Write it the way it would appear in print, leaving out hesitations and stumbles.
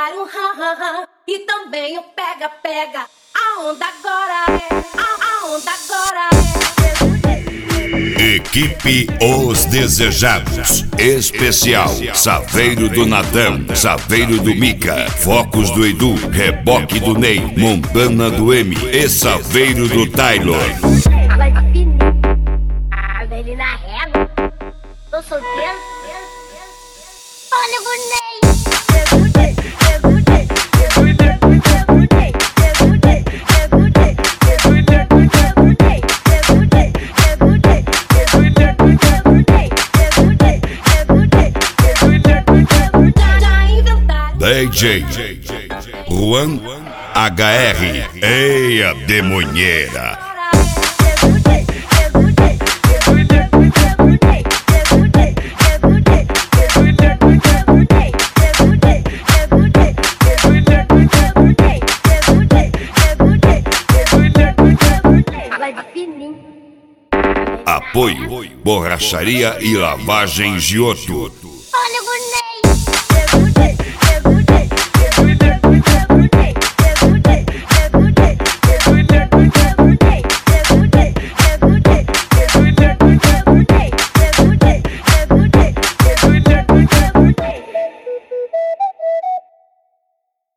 dar um ha-ha-ha e também o pega-pega. A onda agora a onda agora Equipe Os Desejados. Especial Saveiro do Natão, Saveiro do Mica, Focos do Edu, Reboque do Ney, Montana do M e Saveiro do Taylor. Ele na régua. Tô solteiro. Olha o Ney. DJ Juan HR. Eia, demonheira. Apoio Borracharia e Lavagem Giotto. Olha o Ney.